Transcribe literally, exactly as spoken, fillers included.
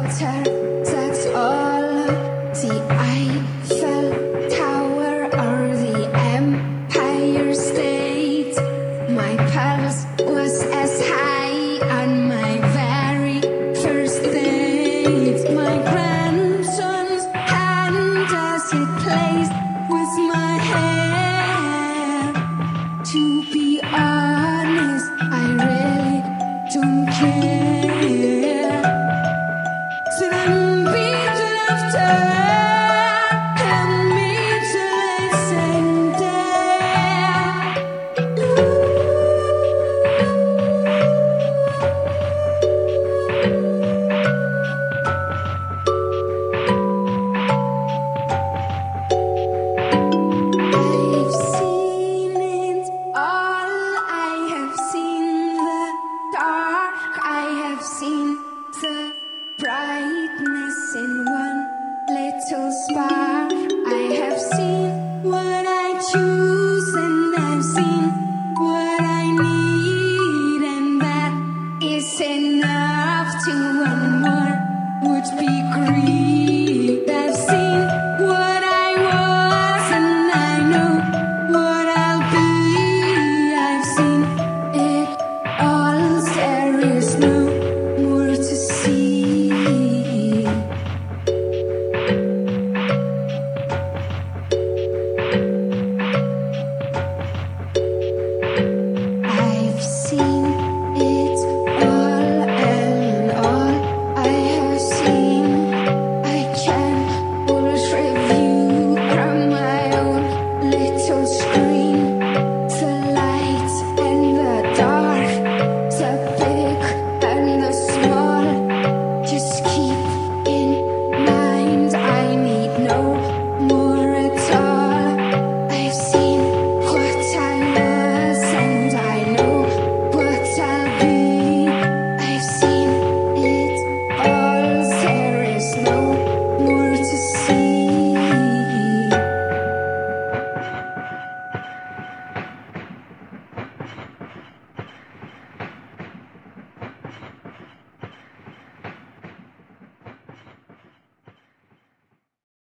shelter, that's all. The Eiffel Tower or the Empire State. My pulse was as high on my very first date. My grandson's hand as it plays with my hair. To be honest, I really don't care. So I'm beaten after and me till I send I've seen it all. I have seen the dark. I have seen the brightness in one little spark. I have seen what I choose and I've seen what I need, and that is enough to one more would be green.